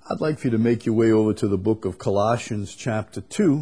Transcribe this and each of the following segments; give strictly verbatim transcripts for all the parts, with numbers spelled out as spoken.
I'd like for you to make your way over to the book of Colossians chapter two.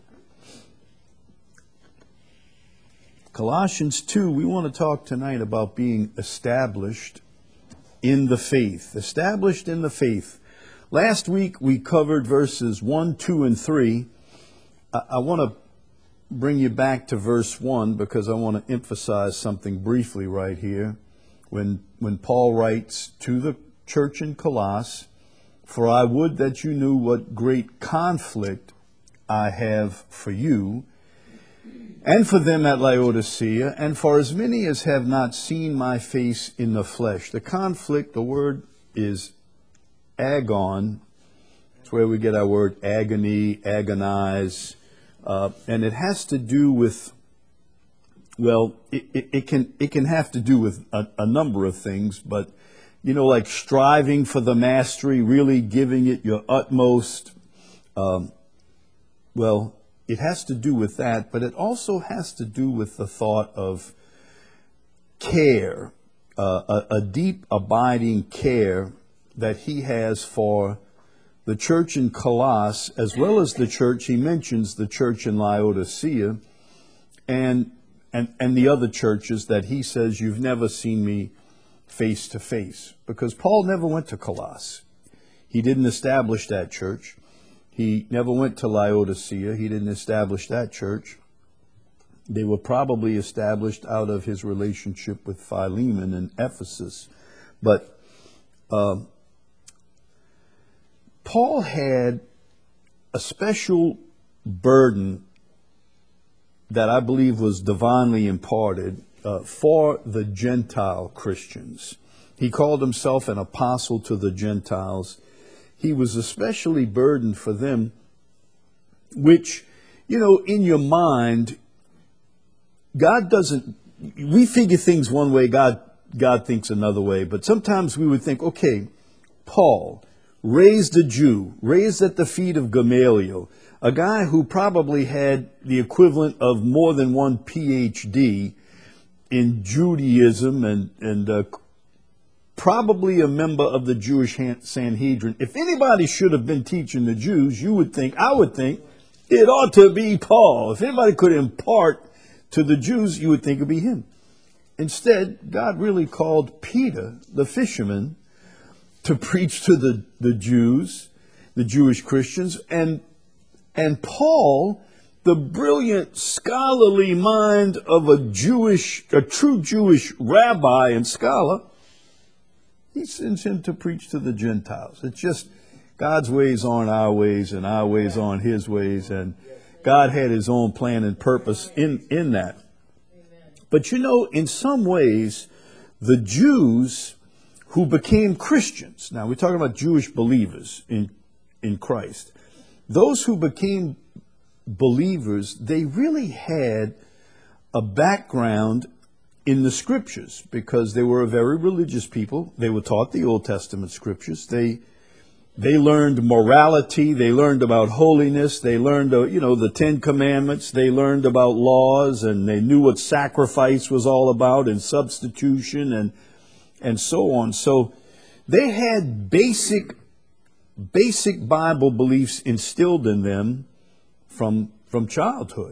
Colossians two, we want to talk tonight about being established in the faith. Established in the faith. Last week we covered verses one, two, and three. I, I want to bring you back to verse one because I want to emphasize something briefly right here. When, when Paul writes to the church in Colossus, "For I would that you knew what great conflict I have for you, and for them at Laodicea, and for as many as have not seen my face in the flesh." The conflict, the word is agon. It's where we get our word agony, agonize. Uh, and it has to do with, well, it, it, it can it can have to do with a, a number of things, but you know, like striving for the mastery, really giving it your utmost. Um, well, it has to do with that, but it also has to do with the thought of care, uh, a, a deep, abiding care that he has for the church in Colossus, as well as the church, he mentions the church in Laodicea, and, and, and the other churches that he says, "You've never seen me face to face," because Paul never went to Colossus. He didn't establish that church. He never went to Laodicea. He didn't establish that church. They were probably established out of his relationship with Philemon in Ephesus. But uh, Paul had a special burden that I believe was divinely imparted Uh, for the Gentile Christians. He called himself an apostle to the Gentiles. He was especially burdened for them, which, you know, in your mind, God doesn't, we figure things one way, God, God thinks another way, but sometimes we would think, okay, Paul, raised a Jew, raised at the feet of Gamaliel, a guy who probably had the equivalent of more than one P H D in Judaism, and, and uh, probably a member of the Jewish Sanhedrin. If anybody should have been teaching the Jews, you would think, I would think, it ought to be Paul. If anybody could impart to the Jews, you would think it would be him. Instead, God really called Peter, the fisherman, to preach to the, the Jews, the Jewish Christians, and, and Paul, the brilliant scholarly mind of a Jewish, a true Jewish rabbi and scholar, he sends him to preach to the Gentiles. It's just God's ways aren't our ways, and our ways aren't his ways, and God had his own plan and purpose in, in that. But you know, in some ways, the Jews who became Christians, now we're talking about Jewish believers in, in Christ, those who became believers, they really had a background in the scriptures because they were a very religious people. They were taught the Old Testament scriptures. They they learned morality. They learned about holiness. They learned, uh, you know, the Ten Commandments. They learned about laws, and they knew what sacrifice was all about and substitution and and so on. So they had basic basic Bible beliefs instilled in them from from childhood.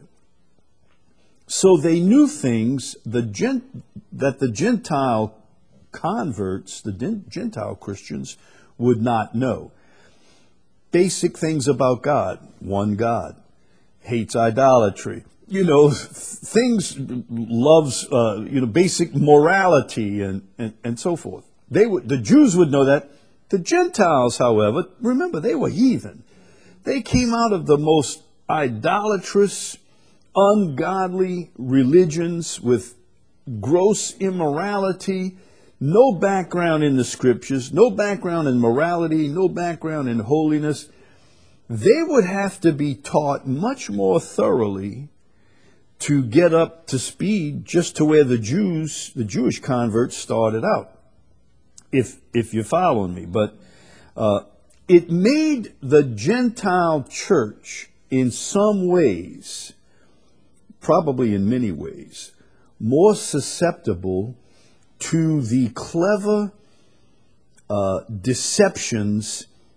So they knew things the gent, that the Gentile converts, the Gentile Christians, would not know. Basic things about God. One God. Hates idolatry. You know, things, loves, uh, you know, basic morality and, and, and so forth. They would, the Jews would know that. The Gentiles, however, remember, they were heathen. They came out of the most idolatrous, ungodly religions with gross immorality, no background in the scriptures, no background in morality, no background in holiness. They would have to be taught much more thoroughly to get up to speed just to where the Jews, the Jewish converts started out, if if you're following me. But uh, it made the Gentile church in some ways, probably in many ways, more susceptible to the clever uh, deceptions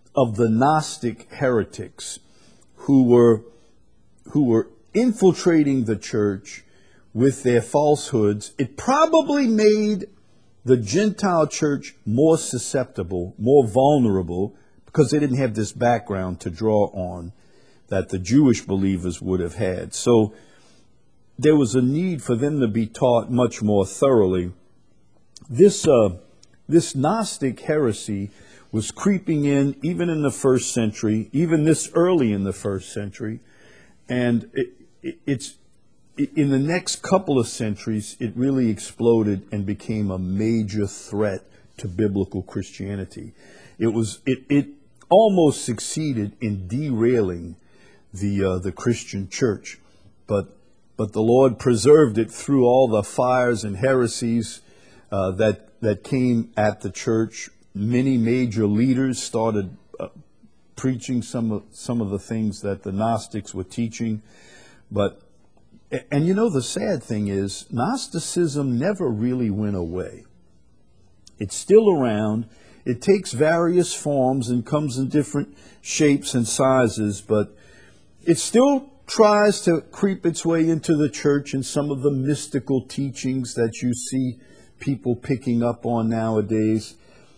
of the Gnostic heretics who were who were infiltrating the church with their falsehoods, it probably made the Gentile church more susceptible, more vulnerable, because they didn't have this background to draw on that the Jewish believers would have had. So there was a need for them to be taught much more thoroughly. This uh, this Gnostic heresy was creeping in even in the first century, even this early in the first century, and it, it, it's in the next couple of centuries, it really exploded and became a major threat to biblical Christianity. It was it it almost succeeded in derailing the uh, the Christian church, but but the Lord preserved it through all the fires and heresies uh, that that came at the church. Many major leaders started uh, preaching some of some of the things that the Gnostics were teaching, but and you know the sad thing is Gnosticism never really went away. It's still around. It takes various forms and comes in different shapes and sizes, but it still tries to creep its way into the church in some of the mystical teachings that you see people picking up on nowadays.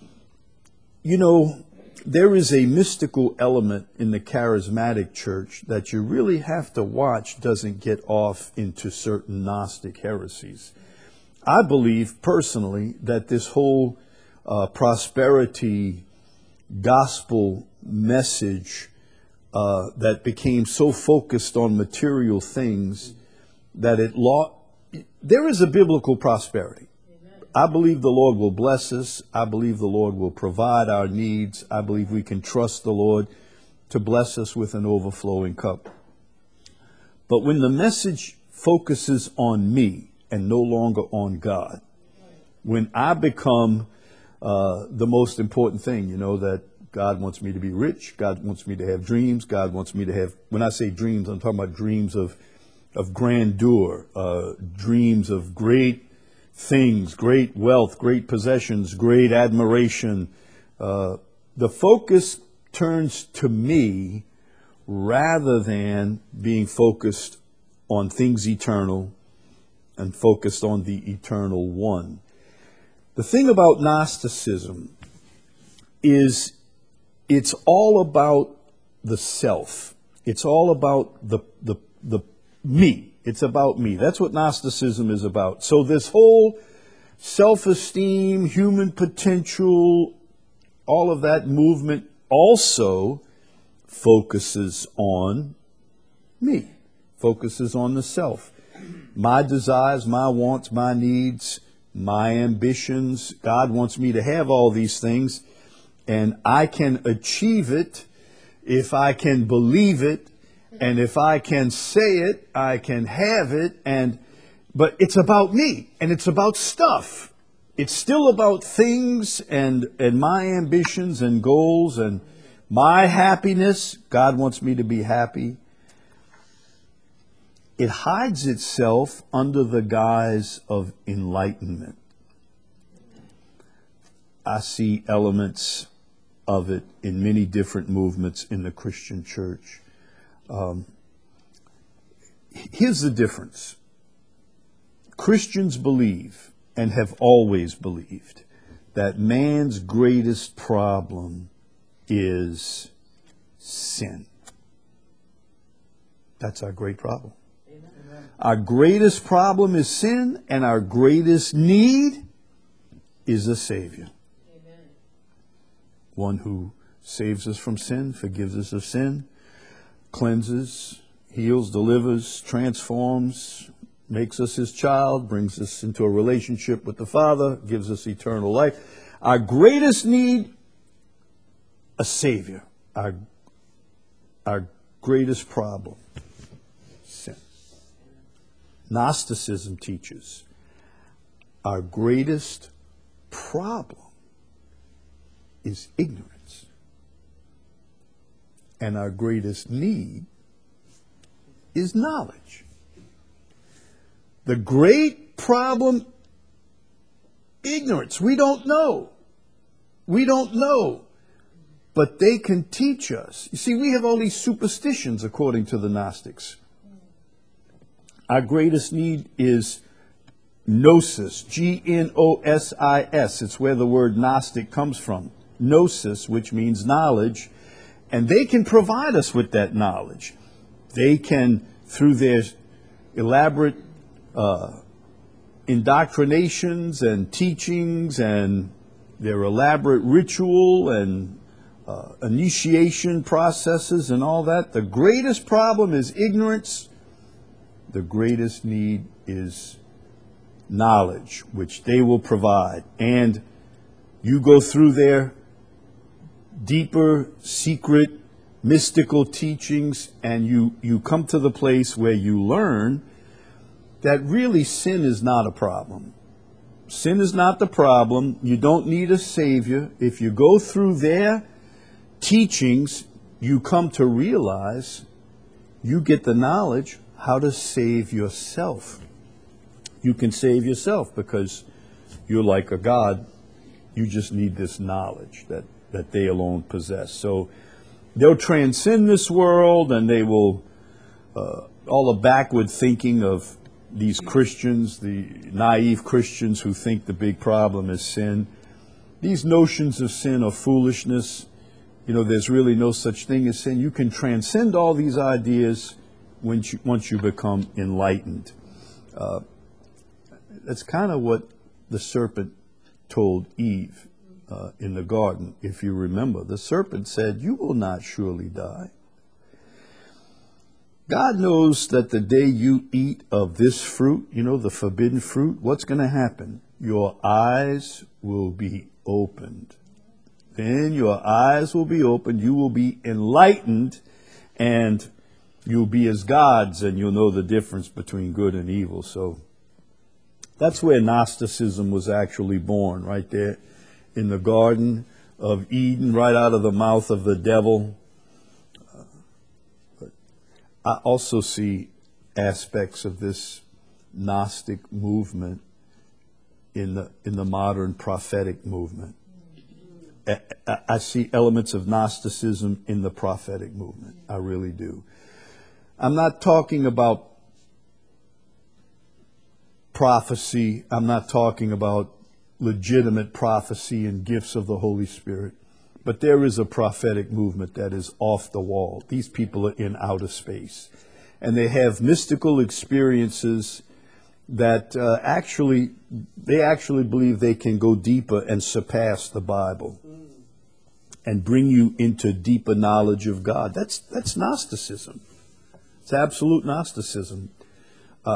You know, there is a mystical element in the charismatic church that you really have to watch doesn't get off into certain Gnostic heresies. I believe personally that this whole uh, prosperity gospel message uh, that became so focused on material things that it law there is a biblical prosperity. I believe the Lord will bless us. I believe the Lord will provide our needs. I believe we can trust the Lord to bless us with an overflowing cup. But when the message focuses on me and no longer on God, when I become uh, the most important thing, you know, that God wants me to be rich, God wants me to have dreams, God wants me to have, when I say dreams, I'm talking about dreams of, of grandeur, uh, dreams of great things, great wealth, great possessions, great admiration. Uh, the focus turns to me rather than being focused on things eternal and focused on the eternal one. The thing about Gnosticism is it's all about the self. It's all about the, the, the me. It's about me. That's what Gnosticism is about. So this whole self-esteem, human potential, all of that movement also focuses on me, focuses on the self. My desires, my wants, my needs, my ambitions. God wants me to have all these things, and I can achieve it if I can believe it. And if I can say it, I can have it. And but it's about me, and it's about stuff. It's still about things and, and my ambitions and goals and my happiness. God wants me to be happy. It hides itself under the guise of enlightenment. I see elements of it in many different movements in the Christian church. Um, here's the difference. Christians believe, and have always believed, that man's greatest problem is sin. That's our great problem. Amen. Our greatest problem is sin, and our greatest need is a Savior. Amen. One who saves us from sin, forgives us of sin, cleanses, heals, delivers, transforms, makes us his child, brings us into a relationship with the Father, gives us eternal life. Our greatest need, a Savior. Our, our greatest problem, sin. Gnosticism teaches our greatest problem is ignorance. And our greatest need is knowledge. The great problem, ignorance. We don't know. We don't know. but they can teach us. You see, we have all these superstitions according to the Gnostics. Our greatest need is gnosis, G N O S I S. It's where the word Gnostic comes from. Gnosis, which means knowledge, and they can provide us with that knowledge. They can, through their elaborate uh, indoctrinations and teachings and their elaborate ritual and uh, initiation processes and all that, the greatest problem is ignorance. The greatest need is knowledge, which they will provide. And you go through their deeper, secret, mystical teachings, and you, you come to the place where you learn that really sin is not a problem. Sin is not the problem. You don't need a savior. If you go through their teachings, you come to realize you get the knowledge how to save yourself. You can save yourself because you're like a God. You just need this knowledge that, that they alone possess. So they'll transcend this world, and they will, uh, all the backward thinking of these Christians, the naive Christians who think the big problem is sin. These notions of sin are foolishness. You know, there's really no such thing as sin. You can transcend all these ideas once you, once you become enlightened. Uh, that's kind of what the serpent told Eve uh, in the garden, if you remember. The serpent said, "You will not surely die." God knows that the day you eat of this fruit, you know, the forbidden fruit, what's going to happen? Your eyes will be opened. Then your eyes will be opened. You will be enlightened, and you'll be as gods, and you'll know the difference between good and evil. So that's where Gnosticism was actually born, right there in the Garden of Eden, right out of the mouth of the devil. Uh, but I also see aspects of this Gnostic movement in the in the modern prophetic movement. I, I, I see elements of Gnosticism in the prophetic movement. I really do. I'm not talking about prophecy. I'm not talking about legitimate prophecy and gifts of the Holy Spirit. But there is a prophetic movement that is off the wall. These people are in outer space. And they have mystical experiences that uh, actually, they actually believe they can go deeper and surpass the Bible and bring you into deeper knowledge of God. That's, that's Gnosticism. It's absolute Gnosticism. Uh,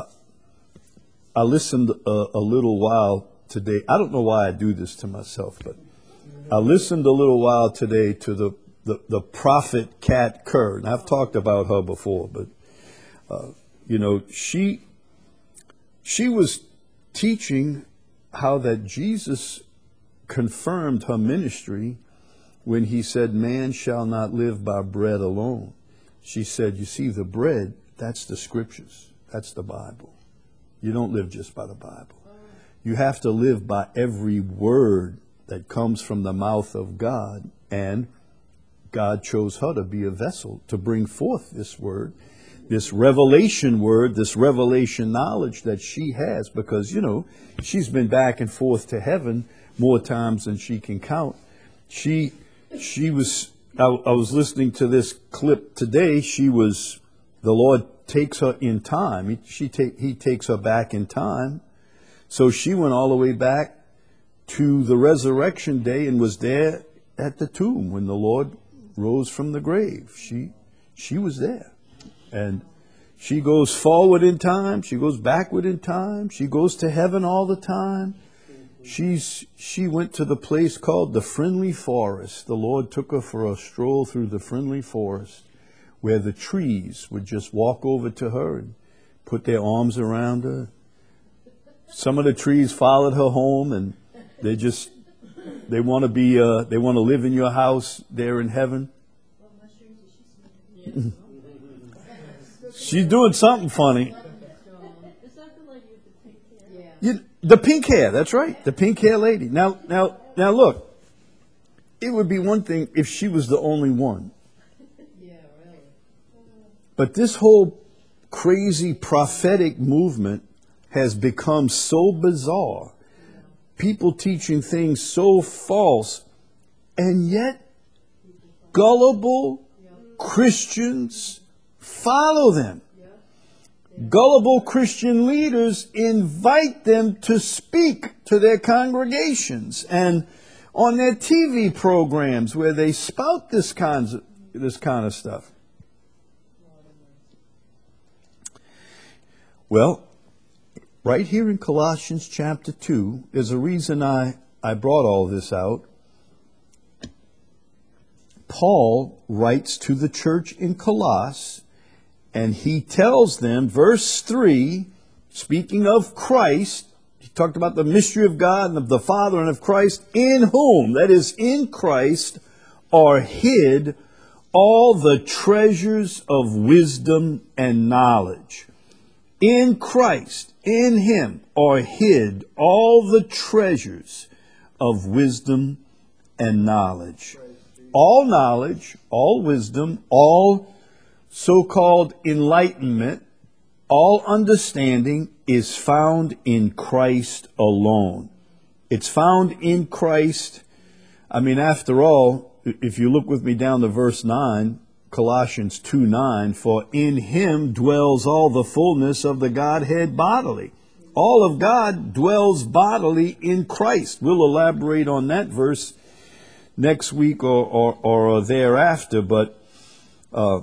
I listened a, a little while today. I don't know why I do this to myself, but I listened a little while today to the, the, the prophet Kat Kerr. And I've talked about her before, but, uh, you know, she, she was teaching how that Jesus confirmed her ministry when he said, "Man shall not live by bread alone." She said, you see, the bread, that's the scriptures. That's the Bible. You don't live just by the Bible. You have to live by every word that comes from the mouth of God. And God chose her to be a vessel to bring forth this word, this revelation word, this revelation knowledge that she has, because, you know, she's been back and forth to heaven more times than she can count. She, she was... I, I was listening to this clip today. She was, the Lord takes her in time. He, she take, he takes her back in time. So she went all the way back to the resurrection day and was there at the tomb when the Lord rose from the grave. She, she was there. And she goes forward in time. She goes backward in time. She goes to heaven all the time. She's, she went to the place called the Friendly Forest. The Lord took her for a stroll through the Friendly Forest, where the trees would just walk over to her and put their arms around her. Some of the trees followed her home, and they just, they want to be, uh, they want to live in your house there in heaven. She's doing something funny. You, the pink hair, that's right. The pink hair lady. Now, now, now look. it would be one thing if she was the only one. Yeah, really. But this whole crazy prophetic movement has become so bizarre. People teaching things so false, and yet gullible Christians follow them. Gullible Christian leaders invite them to speak to their congregations and on their T V programs where they spout this kinds of, this kind of stuff. Well, right here in Colossians chapter two is a reason I, I brought all this out. Paul writes to the church in Colossus, and he tells them, verse three, speaking of Christ, he talked about the mystery of God and of the Father and of Christ, in whom, that is, in Christ, are hid all the treasures of wisdom and knowledge. In Christ, in Him, are hid all the treasures of wisdom and knowledge. All knowledge, all wisdom, all so-called enlightenment, all understanding is found in Christ alone. It's found in Christ. I mean, after all, if you look with me down to verse nine, Colossians two nine, for in Him dwells all the fullness of the Godhead bodily. All of God dwells bodily in Christ. We'll elaborate on that verse next week or, or, or thereafter, but uh,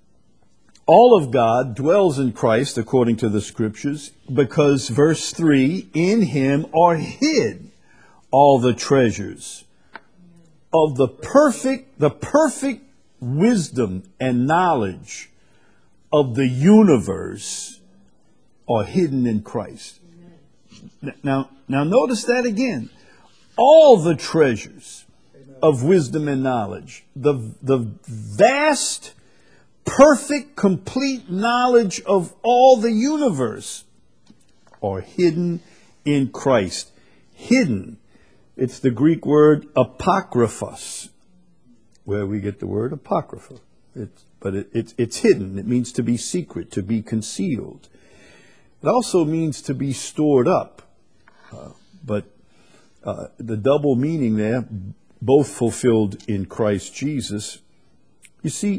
all of God dwells in Christ according to the Scriptures, because verse three, in Him are hid all the treasures of the perfect, the perfect wisdom and knowledge of the universe are hidden in Christ. Now, now notice that again. All the treasures of wisdom and knowledge, the, the vast, perfect, complete knowledge of all the universe are hidden in Christ. Hidden. It's the Greek word apokryphos, where we get the word apocrypha. It's, but it, it's, it's hidden. It means to be secret, to be concealed. It also means to be stored up. Uh, but uh, the double meaning there, both fulfilled in Christ Jesus. You see,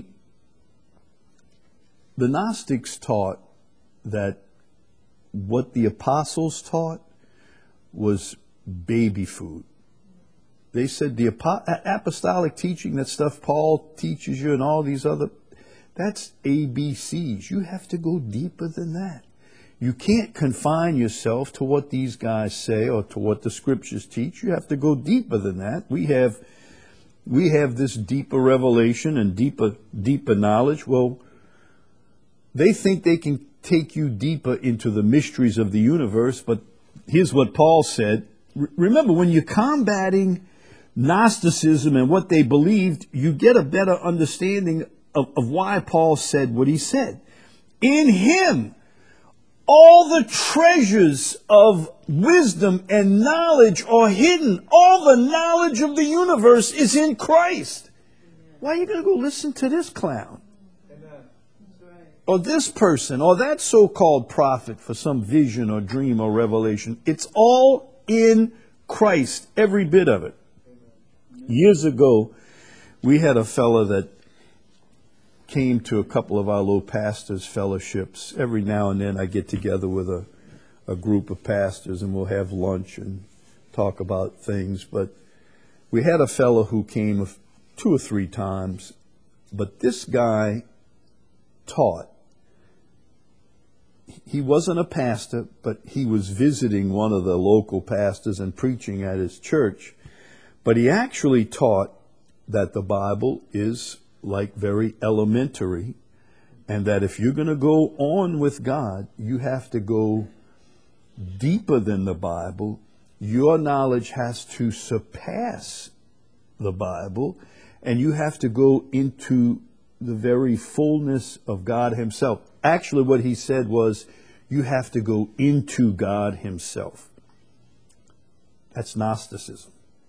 the Gnostics taught that what the apostles taught was baby food. They said the apostolic teaching, that stuff Paul teaches you and all these other, that's A B Cs. You have to go deeper than that. You can't confine yourself to what these guys say or to what the Scriptures teach. You have to go deeper than that. We have, we have this deeper revelation and deeper, deeper knowledge. Well, they think they can take you deeper into the mysteries of the universe, but here's what Paul said. R- remember, when you're combating Gnosticism and what they believed, you get a better understanding of, of why Paul said what he said. In Him, all the treasures of wisdom and knowledge are hidden. All the knowledge of the universe is in Christ. Why are you going to go listen to this clown? Or this person, or that so-called prophet for some vision or dream or revelation? It's all in Christ, every bit of it. Years ago, we had a fella that came to a couple of our low pastors' fellowships. Every now and then I get together with a, a group of pastors and we'll have lunch and talk about things. But we had a fellow who came two or three times, but this guy taught. He wasn't a pastor, but he was visiting one of the local pastors and preaching at his church. But he actually taught that the Bible is like very elementary, and that if you're going to go on with God, you have to go deeper than the Bible. Your knowledge has to surpass the Bible, and you have to go into the very fullness of God Himself. Actually, what he said was, you have to go into God Himself. That's Gnosticism.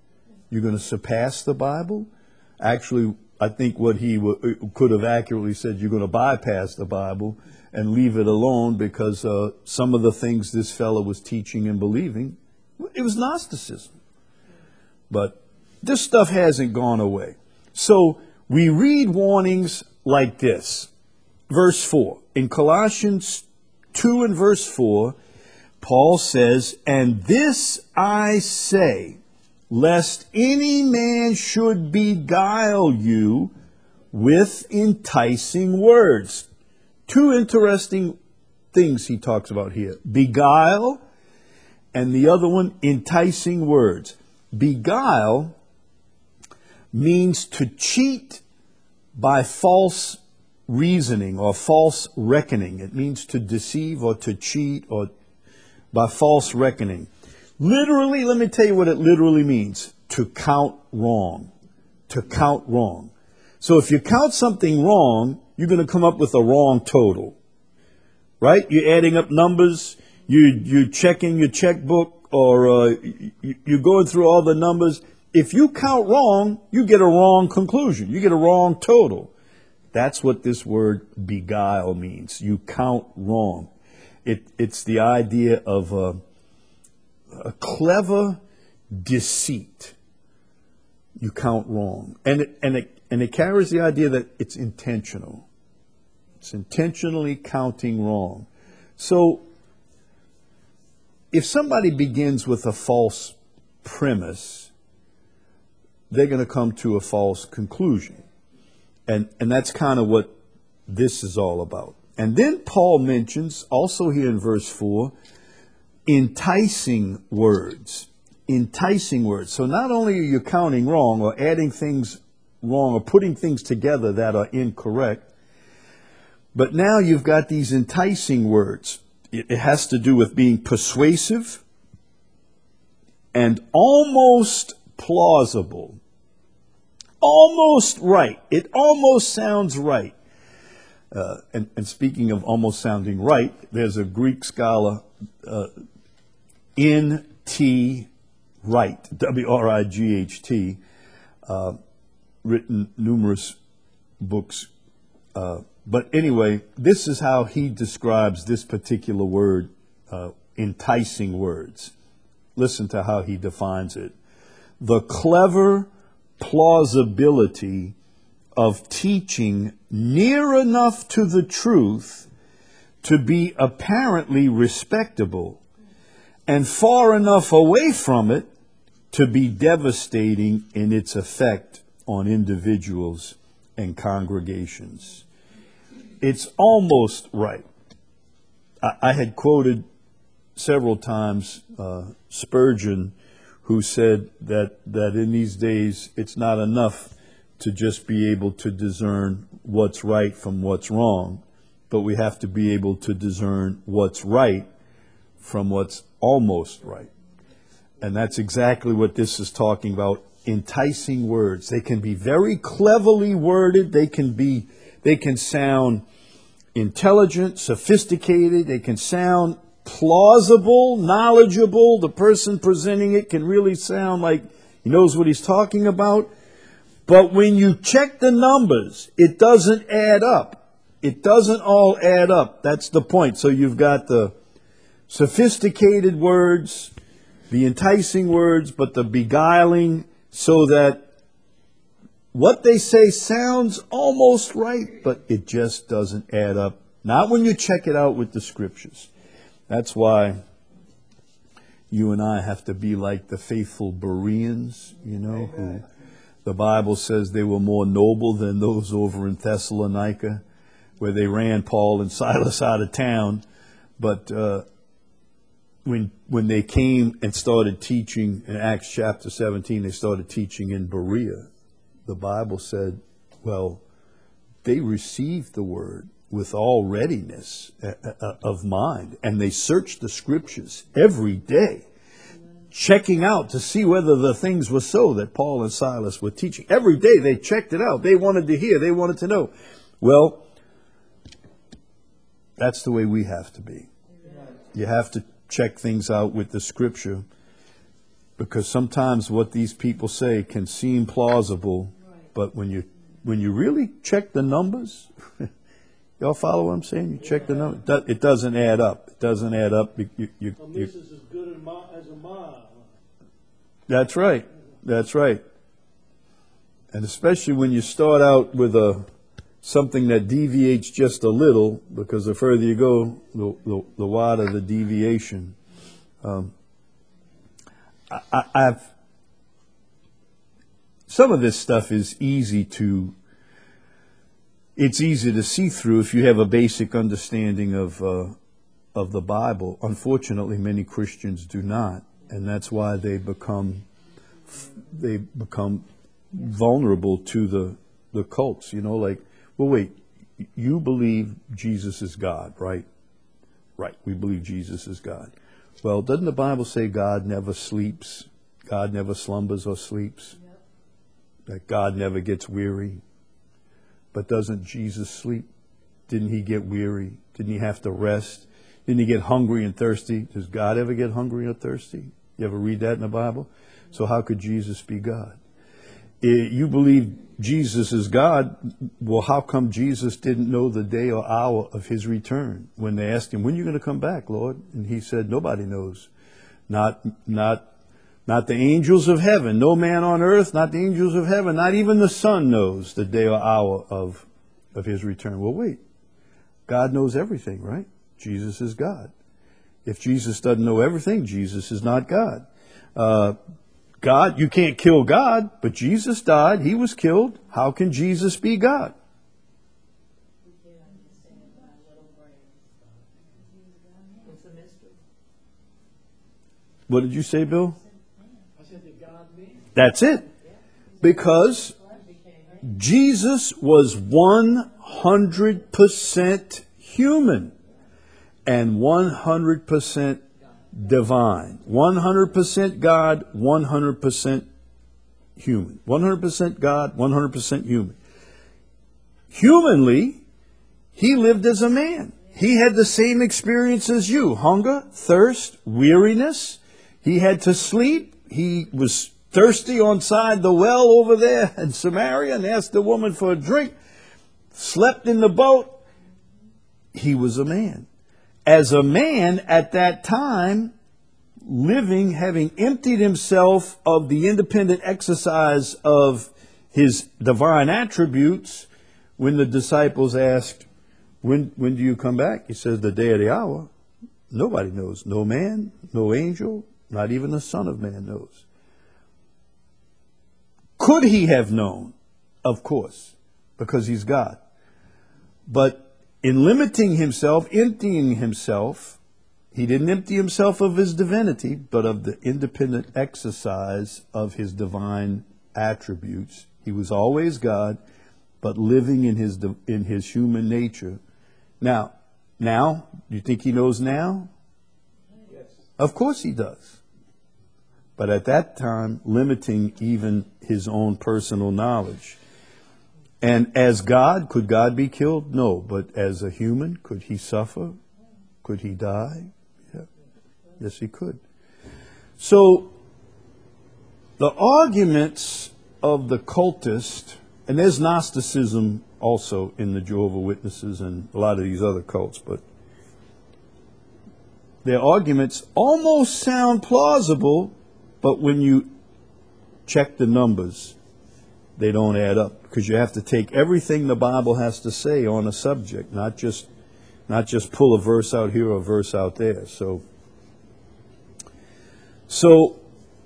You're going to surpass the Bible? Actually, I think what he w- could have accurately said, you're going to bypass the Bible and leave it alone because uh, some of the things this fellow was teaching and believing, it was Gnosticism. But this stuff hasn't gone away. So we read warnings like this. Verse four. In Colossians two and verse four, Paul says, "And this I say, lest any man should beguile you with enticing words." Two interesting things he talks about here. Beguile, and the other one, enticing words. Beguile means to cheat by false reasoning or false reckoning. It means to deceive or to cheat or by false reckoning. Literally, let me tell you what it literally means. To count wrong. To count wrong. So if you count something wrong, you're going to come up with a wrong total. Right? You're adding up numbers. You, you're checking your checkbook or uh, you, you're going through all the numbers. If you count wrong, you get a wrong conclusion. You get a wrong total. That's what this word beguile means. You count wrong. It, it's the idea of a, a clever deceit. You count wrong. And it, and, it, and it carries the idea that it's intentional. It's intentionally counting wrong. So if somebody begins with a false premise, they're going to come to a false conclusion. And, and that's kind of what this is all about. And then Paul mentions, also here in verse four, enticing words. Enticing words. So not only are you counting wrong or adding things wrong or putting things together that are incorrect, but now you've got these enticing words. It, it has to do with being persuasive and almost plausible. Almost right. It almost sounds right. Uh, and, and speaking of almost sounding right, there's a Greek scholar, uh, N T Wright, W R I G H T, uh, written numerous books. Uh, but anyway, this is how he describes this particular word, uh, enticing words. Listen to how he defines it. The clever plausibility of teaching near enough to the truth to be apparently respectable and far enough away from it to be devastating in its effect on individuals and congregations. It's almost right. I, I had quoted several times uh, Spurgeon, who said that, that in these days it's not enough to just be able to discern what's right from what's wrong, but we have to be able to discern what's right from what's almost right. And that's exactly what this is talking about, enticing words. They can be very cleverly worded. They can be, they can sound intelligent, sophisticated. They can sound plausible, knowledgeable. The person presenting it can really sound like he knows what he's talking about. But when you check the numbers, it doesn't add up. It doesn't all add up. That's the point. So you've got the sophisticated words, the enticing words, but the beguiling, so that what they say sounds almost right, but it just doesn't add up. Not when you check it out with the scriptures. That's why you and I have to be like the faithful Bereans, you know, who the Bible says they were more noble than those over in Thessalonica, where they ran Paul and Silas out of town. But uh, when when they came and started teaching in Acts chapter seventeen, they started teaching in Berea. The Bible said, well, they received the word with all readiness of mind, and they searched the scriptures every day, checking out to see whether the things were so that Paul and Silas were teaching. Every day they checked it out. They wanted to hear. They wanted to know. Well, that's the way we have to be. You have to check things out with the scripture. because sometimes what these people say can seem plausible, Right. but when you when you really check the numbers, y'all follow what I'm saying? You check the numbers, it do- it doesn't add up. It doesn't add up. You, you, you, A you- miss is as good a mo- as a mile. that's right. That's right. And especially when you start out with a something that deviates just a little, because the further you go, the, the, the wider the deviation. Um, I, I, I've some of this stuff is easy to it's easy to see through if you have a basic understanding of uh, of the Bible. Unfortunately, many Christians do not, and that's why they become they become vulnerable to the the cults. You know, like, well, wait, you believe Jesus is God, right? Right, we believe Jesus is God. Well, doesn't the Bible say God never sleeps? God never slumbers or sleeps? Yep. That God never gets weary? But doesn't Jesus sleep? Didn't he get weary? Didn't he have to rest? Didn't he get hungry and thirsty? Does God ever get hungry or thirsty? You ever read that in the Bible? So how could Jesus be God? Eh, You believe Jesus is God, well, how come Jesus didn't know the day or hour of his return? When they asked him, when are you going to come back, Lord? And he said, nobody knows. Not, not, not the angels of heaven, no man on earth, not the angels of heaven, not even the Son knows the day or hour of, of his return. Well, wait, God knows everything, right? Jesus is God. If Jesus doesn't know everything, Jesus is not God. Uh, God, you can't kill God, but Jesus died. He was killed. How can Jesus be God? We can't understand my little brain. It's a mystery. What did you say, Bill? I said, did God mean? That's it. Because Blood became Jesus was one hundred percent human and one hundred percent divine. one hundred percent God, one hundred percent human. one hundred percent God, one hundred percent human. Humanly, he lived as a man. He had the same experience as you. Hunger, thirst, weariness. He had to sleep. He was thirsty on side the well over there in Samaria and asked the woman for a drink. Slept in the boat. He was a man. As a man at that time, living, having emptied himself of the independent exercise of his divine attributes, when the disciples asked, when, when do you come back? He says, the day or the hour. Nobody knows. No man, no angel, not even the Son of Man knows. Could he have known? Of course, because he's God. But in limiting himself, emptying himself, he didn't empty himself of his divinity, but of the independent exercise of his divine attributes. He was always God, but living in his in his human nature. Now, now, do you think he knows now? Yes. Of course he does. But at that time, limiting even his own personal knowledge. And as God, could God be killed? No. But as a human, could he suffer? Could he die? Yeah. Yes, he could. So, the arguments of the cultist, and there's Gnosticism also in the Jehovah's Witnesses and a lot of these other cults, but their arguments almost sound plausible, but when you check the numbers, they don't add up, because you have to take everything the Bible has to say on a subject, not just not just pull a verse out here or a verse out there. So, so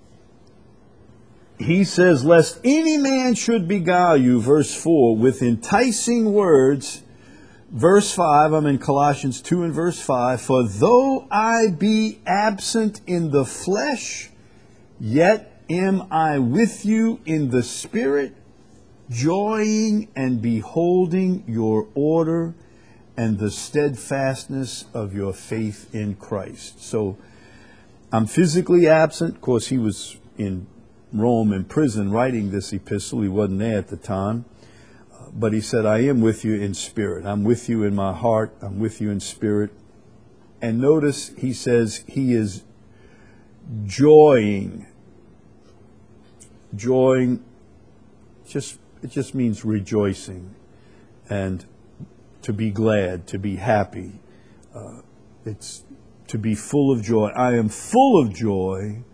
he says, lest any man should beguile you, verse four, with enticing words. Verse five, I'm in Colossians two and verse five, for though I be absent in the flesh, yet am I with you in the spirit, joying and beholding your order and the steadfastness of your faith in Christ. So I'm physically absent. Of course, he was in Rome in prison writing this epistle. He wasn't there at the time. Uh, but he said, I am with you in spirit. I'm with you in my heart. I'm with you in spirit. And notice he says he is joying joy just it just means rejoicing and to be glad, to be happy. Uh, it's to be full of joy. I am full of joy,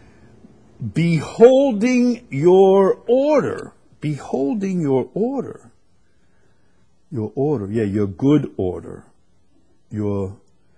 beholding your order. Beholding your order. Your order. Yeah, your good order. Your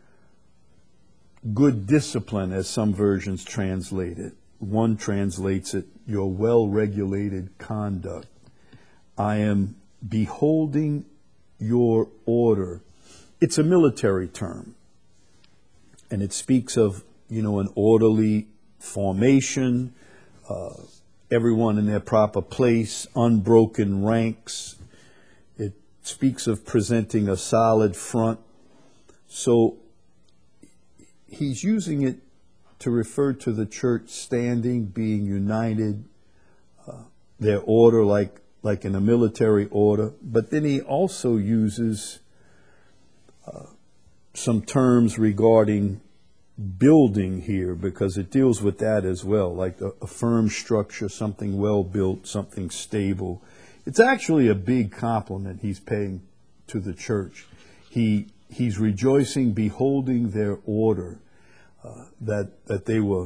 good discipline, as some versions translate it. One translates it, your well-regulated conduct. I am beholding your order. It's a military term. And it speaks of, you know, an orderly formation, uh, everyone in their proper place, unbroken ranks. It speaks of presenting a solid front. So he's using it to refer to the church standing, being united, uh, their order like like in a military order. But then he also uses uh, some terms regarding building here, because it deals with that as well, like a, a firm structure, something well built, something stable. It's actually a big compliment he's paying to the church. He he's rejoicing, beholding their order, uh, that that they were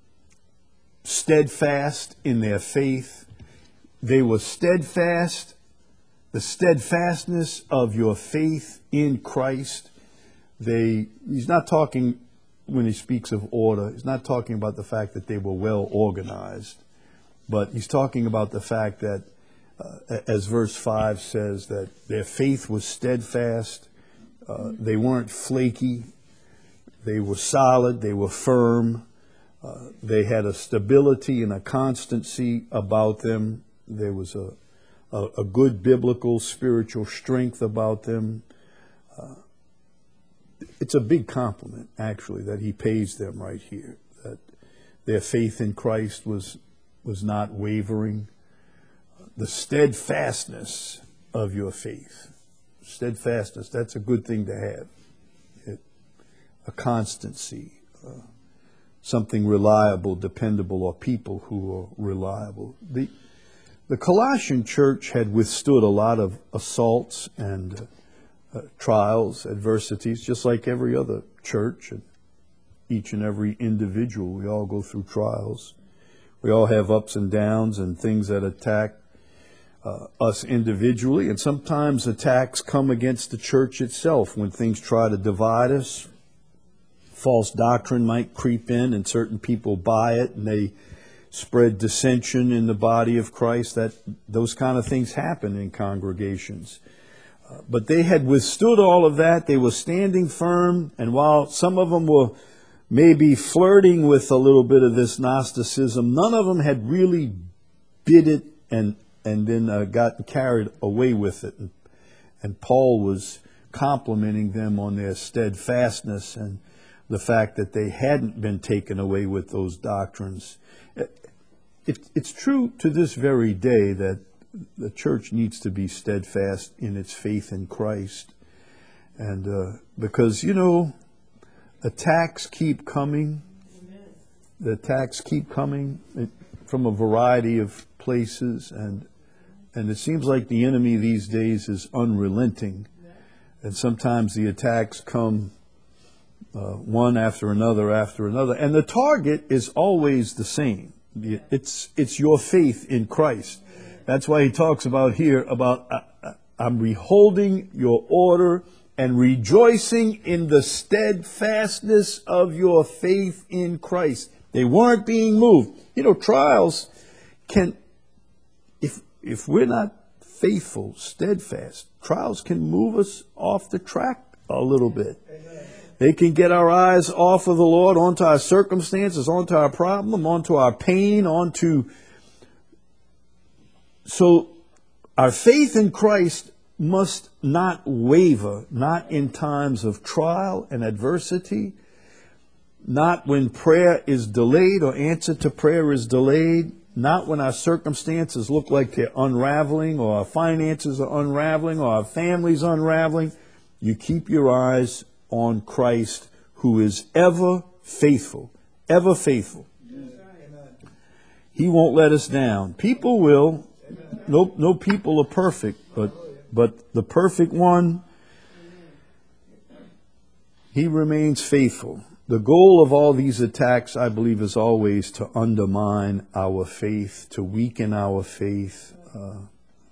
steadfast in their faith. They were steadfast, the steadfastness of your faith in Christ. They he's not talking, when he speaks of order, he's not talking about the fact that they were well organized, but he's talking about the fact that, uh, as verse five says, that their faith was steadfast. Uh, they weren't flaky. They were solid. They were firm. Uh, they had a stability and a constancy about them. There was a, a, a good biblical spiritual strength about them. Uh, it's a big compliment, actually, that he pays them right here, that their faith in Christ was was not wavering. The steadfastness of your faith. Steadfastness, that's a good thing to have. It, a constancy, uh, something reliable, dependable, or people who are reliable. The, the Colossian church had withstood a lot of assaults and uh, Uh, trials, adversities, just like every other church and each and every individual. We all go through trials. We all have ups and downs and things that attack uh, us individually, and sometimes attacks come against the church itself when things try to divide us. False doctrine might creep in and certain people buy it and they spread dissension in the body of Christ. That those kind of things happen in congregations. Uh, but they had withstood all of that. They were standing firm. And while some of them were maybe flirting with a little bit of this Gnosticism, none of them had really bid it and and then uh, gotten carried away with it. And, and Paul was complimenting them on their steadfastness and the fact that they hadn't been taken away with those doctrines. It, it, it's true to this very day that the church needs to be steadfast in its faith in Christ. And uh, because, you know, attacks keep coming. Amen. The attacks keep coming from a variety of places. And and it seems like the enemy these days is unrelenting. And sometimes the attacks come uh, one after another after another. And the target is always the same. It's it's your faith in Christ. That's why he talks about here about uh, I'm beholding your order and rejoicing in the steadfastness of your faith in Christ. They weren't being moved. You know, trials can, if if we're not faithful, steadfast, trials can move us off the track a little bit. Amen. They can get our eyes off of the Lord, onto our circumstances, onto our problem, onto our pain, onto... So our faith in Christ must not waver, not in times of trial and adversity, not when prayer is delayed or answer to prayer is delayed, not when our circumstances look like they're unraveling or our finances are unraveling or our family's unraveling. You keep your eyes on Christ, who is ever faithful, ever faithful. He won't let us down. People will. No, no people are perfect, but but the perfect one, he remains faithful. The goal of all these attacks, I believe, is always to undermine our faith, to weaken our faith. Uh,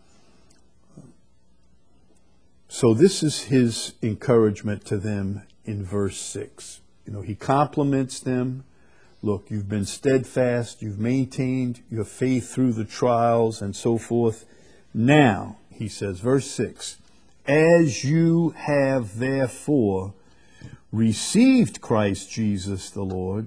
so this is his encouragement to them in verse six. You know, he compliments them. Look, you've been steadfast, you've maintained your faith through the trials and so forth. Now, he says, verse six, as you have therefore received Christ Jesus the Lord,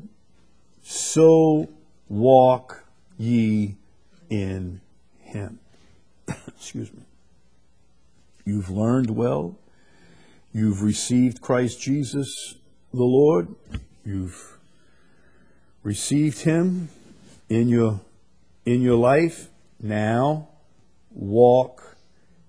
so walk ye in him. Excuse me. You've learned well. You've received Christ Jesus the Lord. You've received him in your in your life. Now walk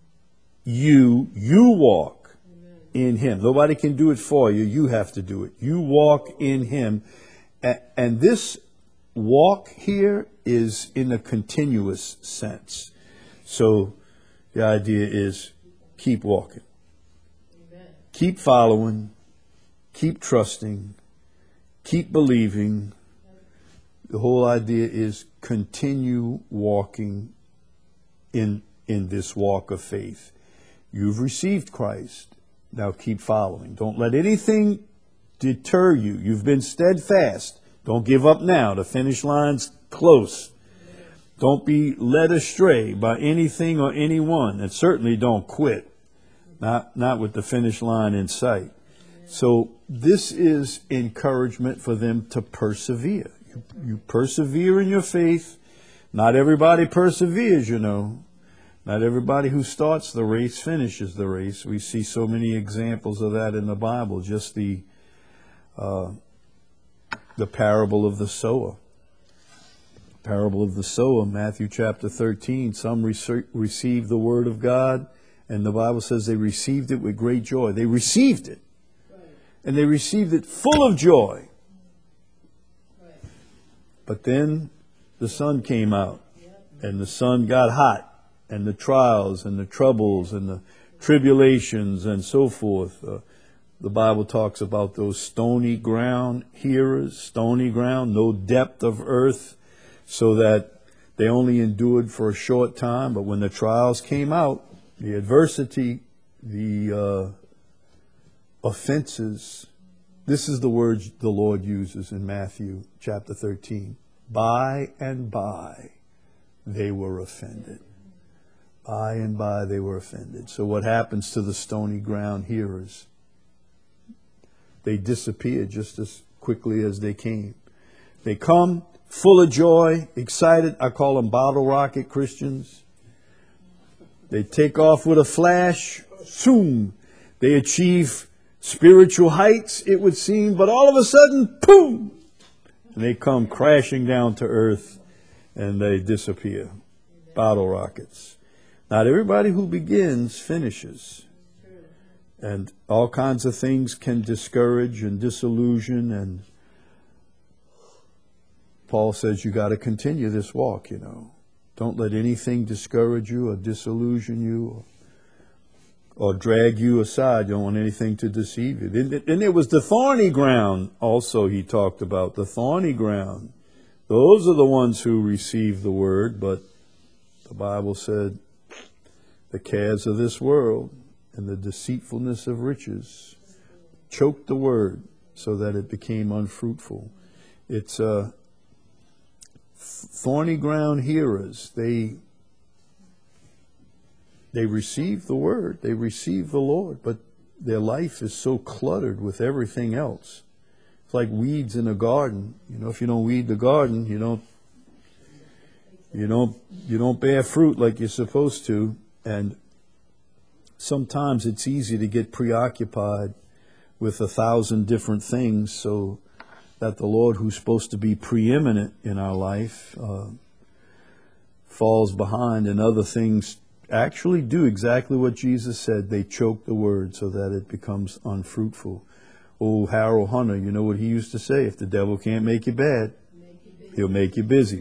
you you walk in him. Nobody can do it for you. You have to do it. You walk in him. A- and this walk here is in a continuous sense. So the idea is keep walking. Amen. Keep following. Keep trusting. Keep believing. The whole idea is continue walking in in this walk of faith. You've received Christ. Now keep following. Don't let anything deter you. You've been steadfast. Don't give up now. The finish line's close. Don't be led astray by anything or anyone. And certainly don't quit. Not, not with the finish line in sight. So this is encouragement for them to persevere. You, you persevere in your faith. Not everybody perseveres, you know. Not everybody who starts the race finishes the race. We see so many examples of that in the Bible. Just the uh, the parable of the sower. Parable of the sower, Matthew chapter thirteen. Some rece- received the word of God, and the Bible says they received it with great joy. They received it. And they received it full of joy. But then the sun came out, and the sun got hot, and the trials and the troubles and the tribulations and so forth. Uh, the Bible talks about those stony ground hearers, stony ground, no depth of earth, so that they only endured for a short time. But when the trials came out, the adversity, the uh, offenses, this is the word the Lord uses in Matthew chapter thirteen. By and by they were offended. By and by they were offended. So what happens to the stony ground hearers? They disappear just as quickly as they came. They come full of joy, excited. I call them bottle rocket Christians. They take off with a flash. Soon they achieve spiritual heights, it would seem, but all of a sudden, boom! And they come crashing down to earth and they disappear. Bottle rockets. Not everybody who begins finishes. And all kinds of things can discourage and disillusion. And Paul says you got to continue this walk, you know. Don't let anything discourage you or disillusion you or, or drag you aside. You don't want anything to deceive you. Then, then there was the thorny ground also he talked about. The thorny ground. Those are the ones who receive the word, but the Bible said the cares of this world and the deceitfulness of riches choked the word so that it became unfruitful. It's uh, thorny ground hearers. They they receive the word, they receive the Lord, but their life is so cluttered with everything else. It's like weeds in a garden. You know, if you don't weed the garden, you don't you don't you don't bear fruit like you're supposed to. And sometimes it's easy to get preoccupied with a thousand different things, so that the Lord, who's supposed to be preeminent in our life, uh, falls behind, and other things actually do exactly what Jesus said. They choke the word so that it becomes unfruitful. Oh, Harold Hunter, you know what he used to say? If the devil can't make you bad, he'll make you busy.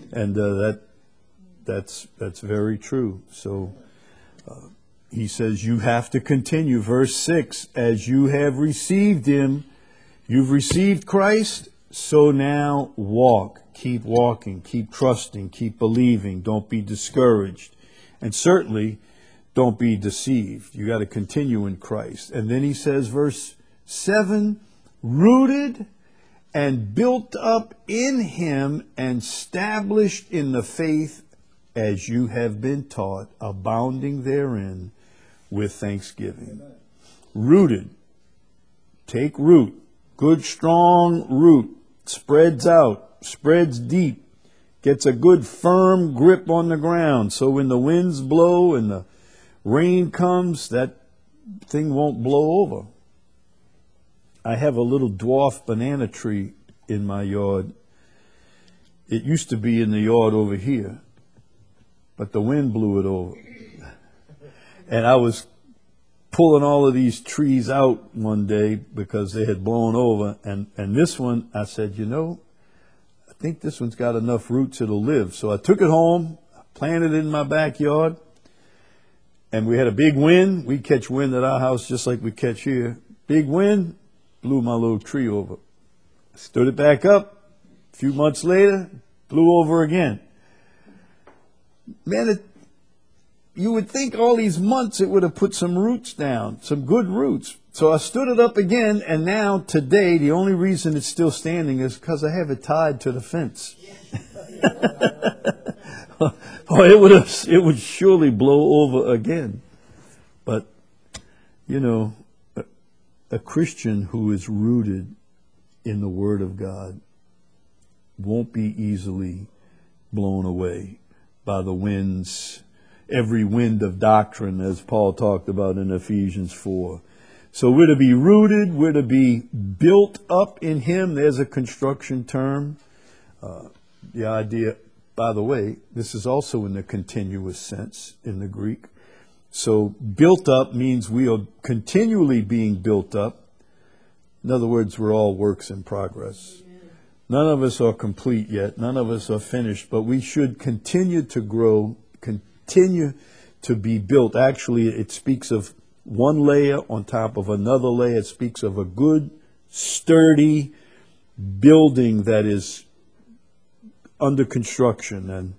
And uh, that that's that's very true. So uh, he says you have to continue. Verse six, as you have received him, you've received Christ, so now walk. Keep walking, keep trusting, keep believing. Don't be discouraged. And certainly don't be deceived. You got to continue in Christ. And then he says, verse seven, rooted and built up in him and established in the faith as you have been taught, abounding therein with thanksgiving. Amen. Rooted. Take root. Good, strong root. Spreads out. Spreads deep, gets a good firm grip on the ground. So when the winds blow and the rain comes, that thing won't blow over. I have a little dwarf banana tree in my yard. It used to be in the yard over here, but the wind blew it over. And I was pulling all of these trees out one day because they had blown over. And, and this one, I said, you know, I think this one's got enough roots it'll live. So I took it home, planted it in my backyard, and we had a big wind. We catch wind at our house just like we catch here. Big wind, blew my little tree over. Stood it back up. A few months later, blew over again. Man, it, you would think all these months it would have put some roots down, some good roots. So I stood it up again, and now today the only reason it's still standing is because I have it tied to the fence. Oh, it would have, it would surely blow over again. But you know, a, a Christian who is rooted in the Word of God won't be easily blown away by the winds, every wind of doctrine, as Paul talked about in Ephesians four. So we're to be rooted, we're to be built up in him. There's a construction term. Uh, the idea, by the way, this is also in the continuous sense in the Greek. So built up means we are continually being built up. In other words, we're all works in progress. None of us are complete yet. None of us are finished, but we should continue to grow, continue to be built. Actually, it speaks of one layer on top of another layer. It speaks of a good, sturdy building that is under construction. And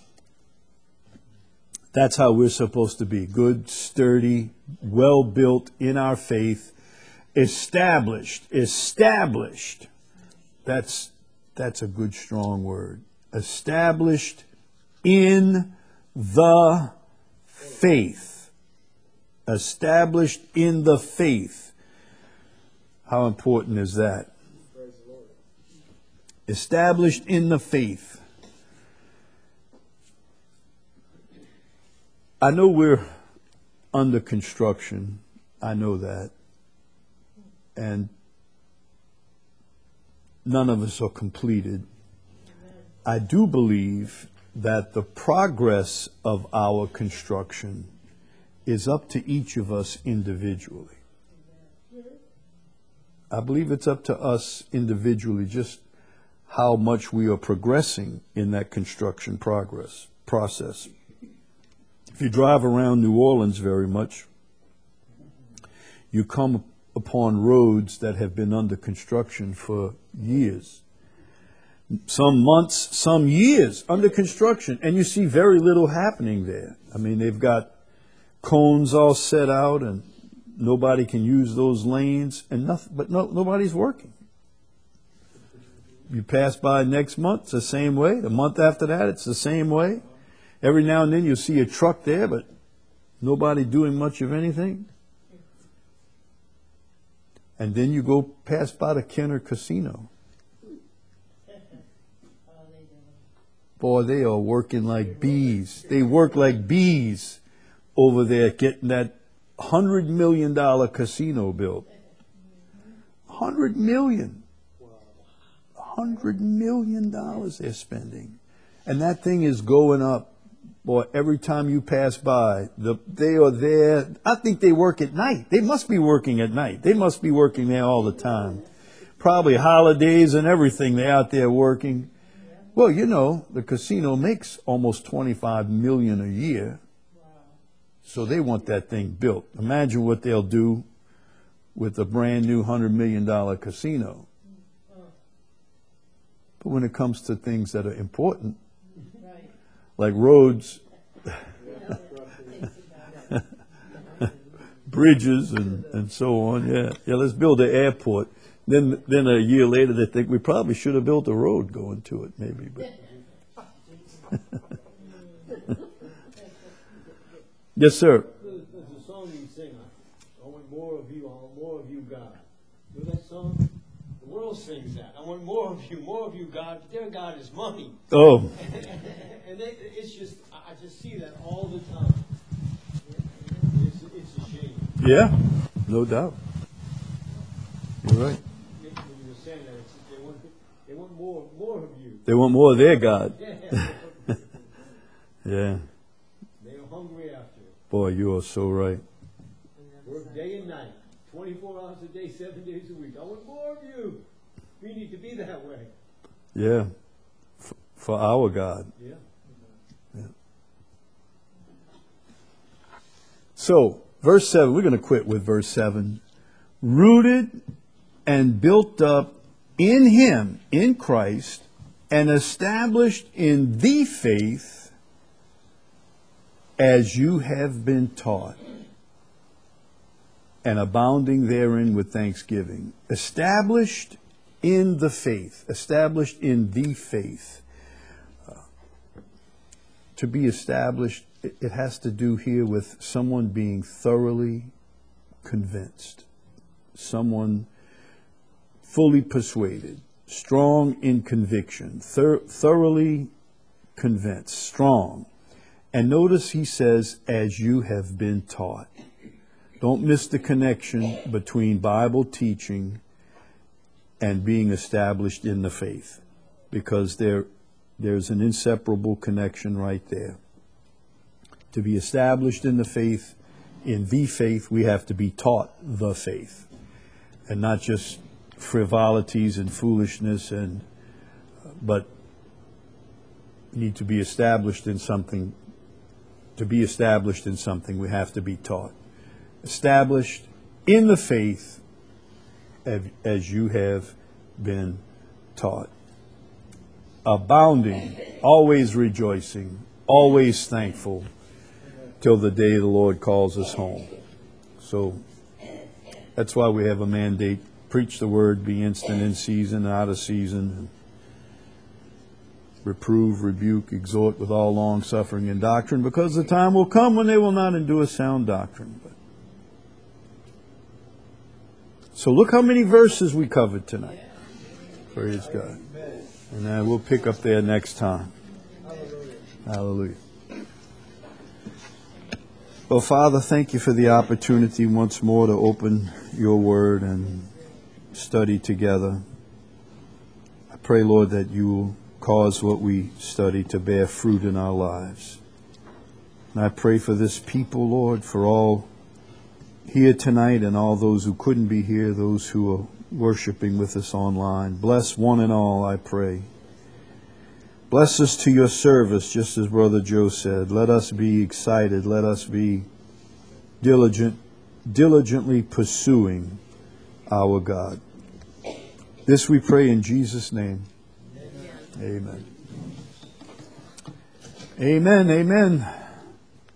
that's how we're supposed to be. Good, sturdy, well built in our faith, established, established. That's, that's a good, strong word. Established in the faith. Established in the faith. How important is that? Established in the faith. I know we're under construction. I know that. And none of us are completed. I do believe that the progress of our construction is up to each of us individually. I believe it's up to us individually just how much we are progressing in that construction progress process. If you drive around New Orleans very much, you come upon roads that have been under construction for years. Some months, some years under construction, and you see very little happening there. I mean, they've got cones all set out, and nobody can use those lanes, and nothing, but no, nobody's working. You pass by next month, it's the same way. The month after that, it's the same way. Every now and then you'll see a truck there, but nobody doing much of anything. And then you go pass by the Kenner Casino. Boy, they are working like bees. They work like bees over there getting that hundred million dollar casino built. Hundred million. Hundred million dollars they're spending. And that thing is going up. Boy, every time you pass by, the, they are there. I think they work at night. They must be working at night. They must be working there all the time. Probably holidays and everything. They're out there working. Well, you know, the casino makes almost twenty-five million a year, so they want that thing built. Imagine what they'll do with a brand new hundred million dollar casino. But when it comes to things that are important, Right. like roads, bridges, and, and so on, yeah, yeah, let's build an airport. Then, then a year later, they think we probably should have built a road going to it, maybe. But yes, sir. There's, there's a song you sing, I want more of you, I want more of you, God. You know that song? The world sings that. I want more of you, more of you, God. But their God is money. Oh, And they, it's just, I I just see that all the time. It's, it's a shame. yeah, no doubt. You're right. When you were saying that, it's, they want, they want more, more of you. They want more of their God. Yeah. Yeah. They're hungry after it. Boy, you are so right. Work day and night, twenty-four hours a day, seven days a week. I want more of you. We need to be that way. Yeah. F- for our God. Yeah. So, verse seven, we're going to quit with verse seven. Rooted and built up in Him, in Christ, and established in the faith as you have been taught, and abounding therein with thanksgiving. Established in the faith. Established in the faith. Uh, to be established, it, it has to do here with someone being thoroughly convinced. Someone fully persuaded. Strong in conviction. Thor- thoroughly convinced. Strong. And notice he says, as you have been taught. Don't miss the connection between Bible teaching and being established in the faith, because there, there's an inseparable connection right there. To be established in the faith, in the faith, we have to be taught the faith, and not just frivolities and foolishness, and but need to be established in something. To be established in something, we have to be taught. Established in the faith as you have been taught. Abounding, always rejoicing, always thankful, till the day the Lord calls us home. So that's why we have a mandate. Preach the word, be instant in season, out of season. Reprove, rebuke, exhort with all long suffering and doctrine, because the time will come when they will not endure sound doctrine. But so look how many verses we covered tonight. Praise God. And uh, we'll pick up there next time. Hallelujah. Well, Father, thank you for the opportunity once more to open your word and study together. I pray, Lord, that you will cause what we study to bear fruit in our lives. And I pray for this people, Lord, for all here tonight and all those who couldn't be here, those who are worshiping with us online. Bless one and all, I pray. Bless us to your service, just as Brother Joe said. Let us be excited. Let us be diligent, diligently pursuing our God. This we pray in Jesus' name. Amen. Amen. Amen.